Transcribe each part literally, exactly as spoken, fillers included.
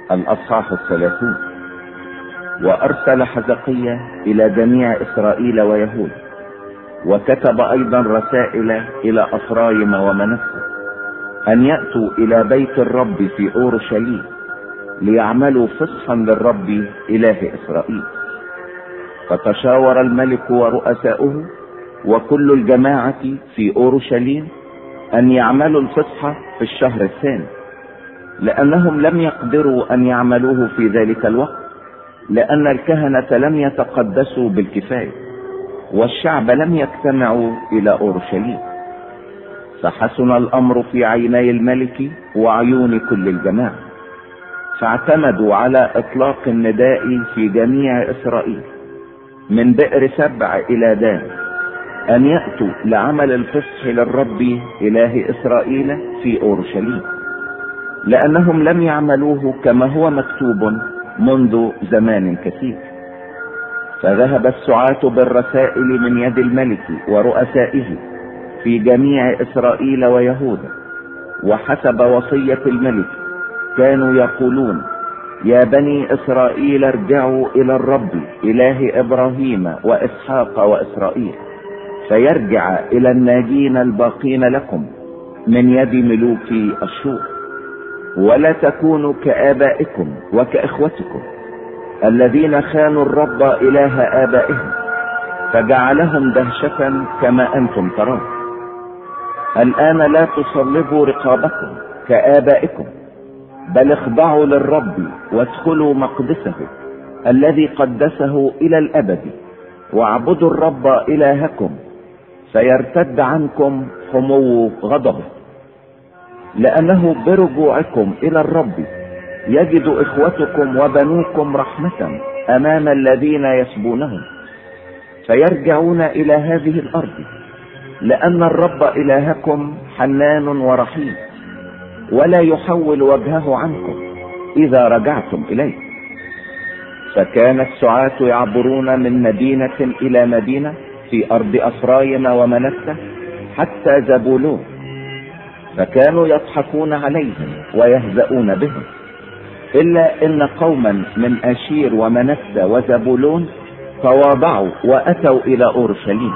الأصحاح الثلاثون. وأرسل حزقية إلى جميع إسرائيل ويهود، وكتب أيضا رسائل إلى أفرايم ومنسى أن يأتوا إلى بيت الرب في أورشليم ليعملوا فصحا للرب إله إسرائيل. فتشاور الملك ورؤساؤه وكل الجماعة في أورشليم أن يعملوا الفصح في الشهر الثاني، لأنهم لم يقدروا أن يعملوه في ذلك الوقت، لأن الكهنة لم يتقدسوا بالكفاية والشعب لم يجتمعوا إلى أورشليم. فحسن الأمر في عيني الملك وعيون كل الجماعة، فاعتمدوا على إطلاق النداء في جميع إسرائيل من بئر سبع إلى دان أن يأتوا لعمل الفصح للرب إله إسرائيل في أورشليم، لأنهم لم يعملوه كما هو مكتوب منذ زمان كثير. فذهب السعاة بالرسائل من يد الملك ورؤسائه في جميع إسرائيل ويهوذا، وحسب وصية الملك كانوا يقولون: يا بني إسرائيل ارجعوا إلى الرب إله إبراهيم وإسحاق وإسرائيل، فيرجع إلى الناجين الباقين لكم من يد ملوك أشور، ولا تكونوا كآبائكم وكإخوتكم الذين خانوا الرب إله آبائهم فجعلهم دهشة كما أنتم ترون. الآن لا تصلبوا رقابكم كآبائكم، بل اخضعوا للرب وادخلوا مقدسه الذي قدسه إلى الأبد، واعبدوا الرب إلهكم فيرتد عنكم حمو غضبه، لأنه برجوعكم إلى الرب يجد إخوتكم وبنوكم رحمة أمام الذين يسبونهم، فيرجعون إلى هذه الأرض، لأن الرب إلهكم حنان ورحيم، ولا يحول وجهه عنكم إذا رجعتم إليه. فكان السعاة يعبرون من مدينة إلى مدينة في أرض أفرايم ومنسى حتى زبولون، فكانوا يضحكون عليهم ويهزؤون بهم، إلا إن قوما من أشير ومنسى وزبولون تواضعوا وأتوا إلى أورشليم.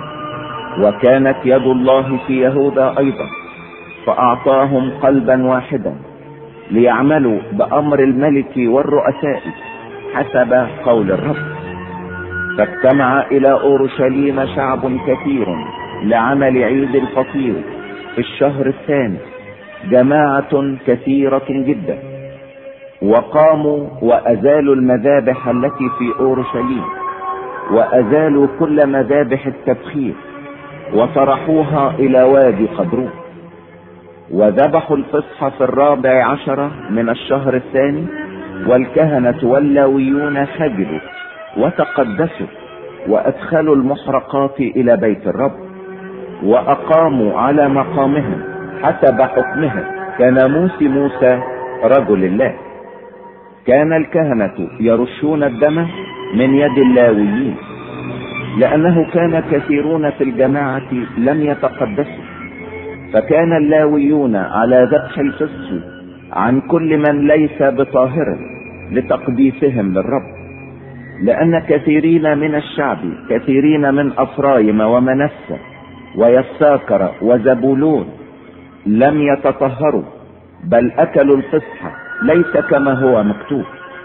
وكانت يد الله في يهوذا أيضا، فأعطاهم قلبا واحدا ليعملوا بأمر الملك والرؤساء حسب قول الرب. فاجتمع إلى أورشليم شعب كثير لعمل عيد الفطير في الشهر الثاني، جماعة كثيرة جدا، وقاموا وأزالوا المذابح التي في أورشليم، وأزالوا كل مذابح التبخير وطرحوها إلى وادي قدرون. وذبحوا الفصح في الرابع عشر من الشهر الثاني، والكهنة واللاويون خجلوا وتقدسوا وأدخلوا المحرقات إلى بيت الرب، وأقاموا على مقامهم حسب حكمهم كناموس موسى رجل الله. كان الكهنة يرشون الدم من يد اللاويين، لأنه كان كثيرون في الجماعة لم يتقدسوا، فكان اللاويون على ذبح الفصح عن كل من ليس بطاهر لتقديسهم للرب، لأن كثيرين من الشعب، كثيرين من أفرايم ومنسى ويساكر وزبولون لم يتطهروا، بل أكلوا الفصح ليس كما هو مكتوب.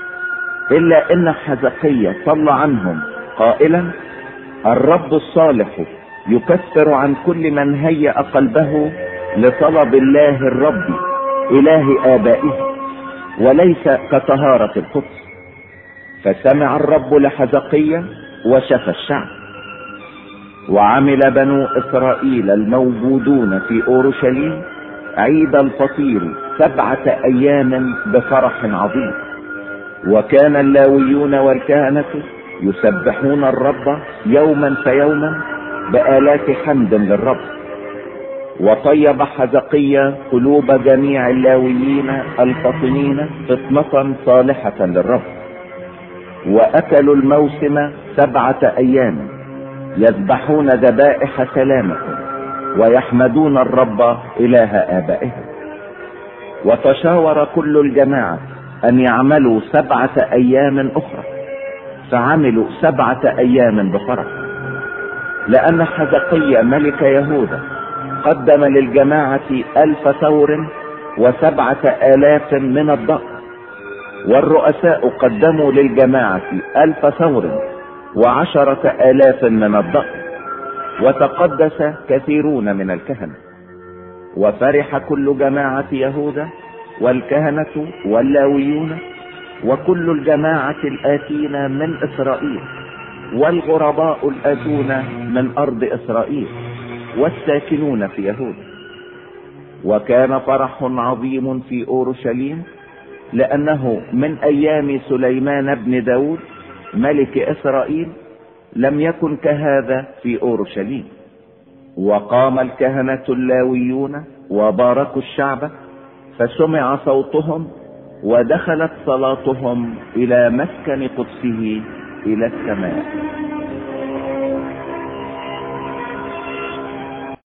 إلا إن حزقية صلى عنهم قائلا: الرب الصالح يكفر عن كل من هيأ قلبه لطلب الله الرب إله آبائه، وليس كطهارة القدس. فسمع الرب لحزقية وشفى الشعب. وعمل بنو إسرائيل الموجودون في أورشليم عيد الفطير سبعة أيام بفرح عظيم، وكان اللاويون والكهنة يسبحون الرب يوما فيوما بآلات حمد للرب. وطيب حزقية قلوب جميع اللاويين الفطنين فطنة صالحة للرب، وأكلوا الموسم سبعة أيام يذبحون ذبائح سلامة ويحمدون الرب إله آبائهم. وتشاور كل الجماعة ان يعملوا سبعة ايام اخرى، فعملوا سبعة ايام بفرح، لان حزقيا ملك يهوذا قدم للجماعة الف ثور وسبعة الاف من الضأن، والرؤساء قدموا للجماعة الف ثور وعشرة الاف من الضأن، وتقدس كثيرون من الكهنة. وفرح كل جماعة يهوذا والكهنة واللاويون وكل الجماعة الآتين من إسرائيل والغرباء الآتون من أرض إسرائيل والساكنون في يهوذا. وكان فرح عظيم في أورشليم، لأنه من أيام سليمان بن داود ملك إسرائيل لم يكن كهذا في أورشليم. وقام الكهنة اللاويون وباركوا الشعب، فسمع صوتهم ودخلت صلاتهم إلى مسكن قدسه إلى السماء.